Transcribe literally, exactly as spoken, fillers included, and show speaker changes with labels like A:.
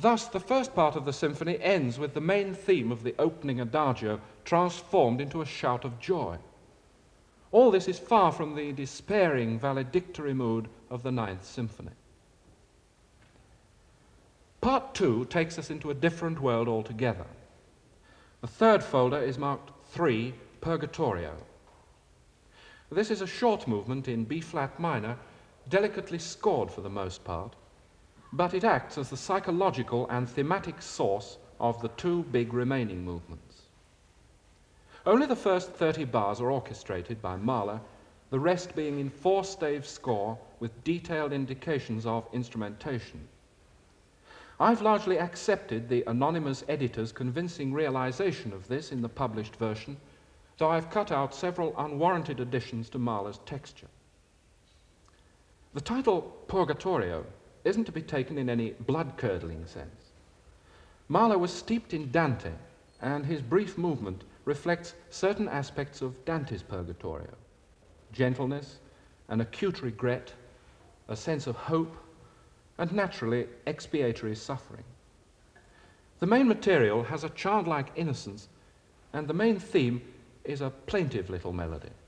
A: Thus, the first part of the symphony ends with the main theme of the opening adagio transformed into a shout of joy. All this is far from the despairing valedictory mood of the Ninth Symphony. Part two takes us into a different world altogether. The third folder is marked three, Purgatorio. This is a short movement in B-flat minor, delicately scored for the most part, but it acts as the psychological and thematic source of the two big remaining movements. Only the first thirty bars are orchestrated by Mahler, the rest being in four-stave score with detailed indications of instrumentation. I've largely accepted the anonymous editor's convincing realization of this in the published version, though I've cut out several unwarranted additions to Mahler's texture. The title Purgatorio isn't to be taken in any blood-curdling sense. Mahler was steeped in Dante, and his brief movement reflects certain aspects of Dante's Purgatorio: gentleness, an acute regret, a sense of hope, and naturally expiatory suffering. The main material has a childlike innocence, and the main theme is a plaintive little melody.